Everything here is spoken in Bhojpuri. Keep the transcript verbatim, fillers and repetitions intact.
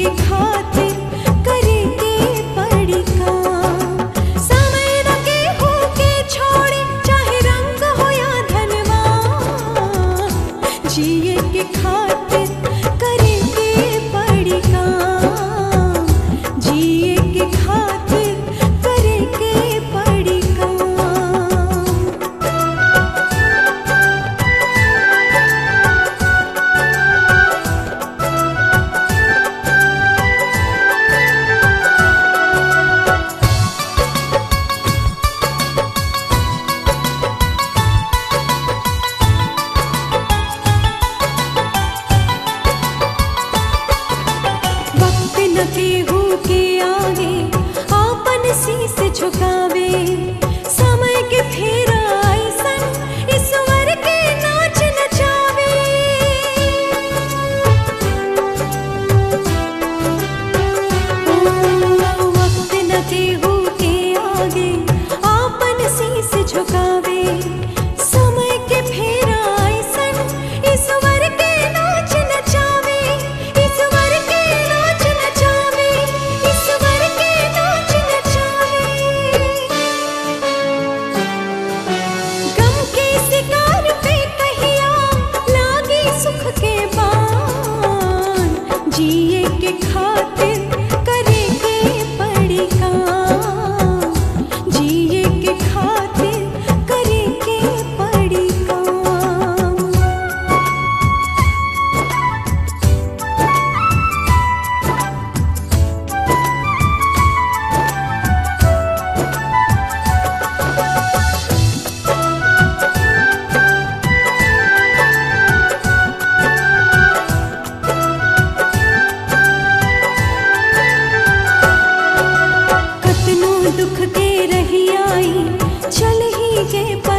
के खातिर करे के पड़ी काम। समय न केहू के छोड़े, चाहे रंग हो या धनवान। जिए के खातिर करे के पड़ी काम। जिए के खातिर करे के पड़ी काम। वक्त न केहू के आगे आपन शीस झुकावे। समय के फेरा ऐसन ईश्वर के नाच नचावे। ओ, वक्त न केहू के आगे आपन शीस झुकावे। समय के फेरा ऐसन ईश्वर के नाच नचावे। ईश्वर के नाच नचावे। ईश्वर के नाच नचावे। गम के शिकार पे कहिया लागे सुख के बान। जिए के खातिर करे के पड़ी काम। जिए के खातिर करे के पड़ी काम। कतनो दुख के रही आई, चल ही के